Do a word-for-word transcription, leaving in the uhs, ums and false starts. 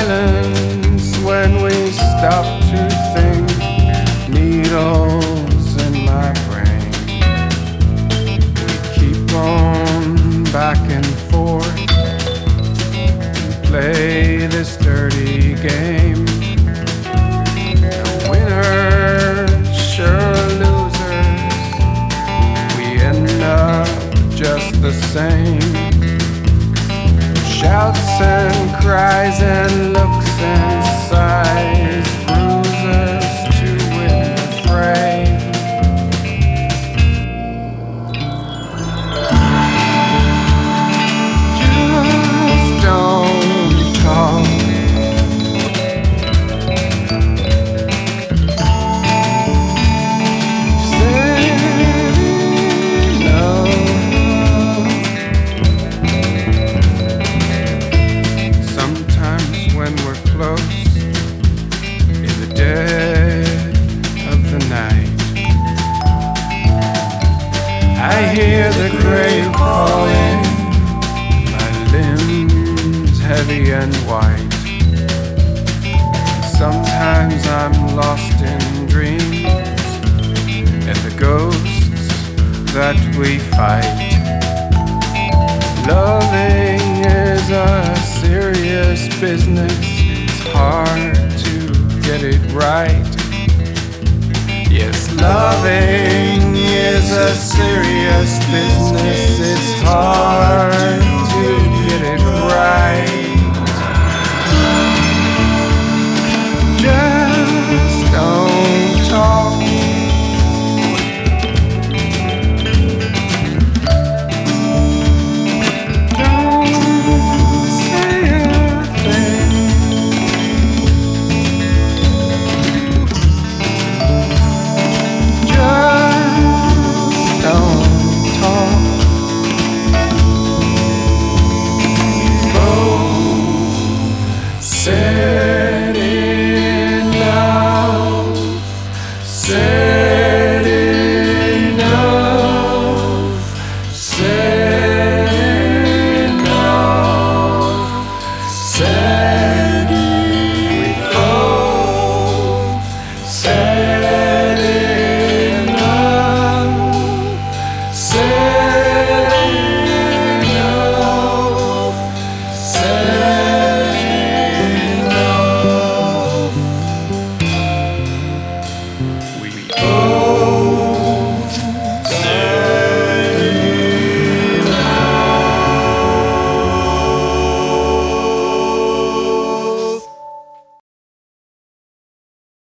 silence when we stop to think. Needles in my brain. We keep on back and forth and play this dirty game. The winners sure losers. We end up just the same. Shouts and cries and looks and sighs, bruises to win the fray. Just don't talk. When we're close in the dead of the night, I hear the grave calling, my limbs heavy and white. Sometimes I'm lost in dreams and the ghosts that we fight. Loving is a serious business. It's hard to get it right. Yes, loving is a serious business. It's hard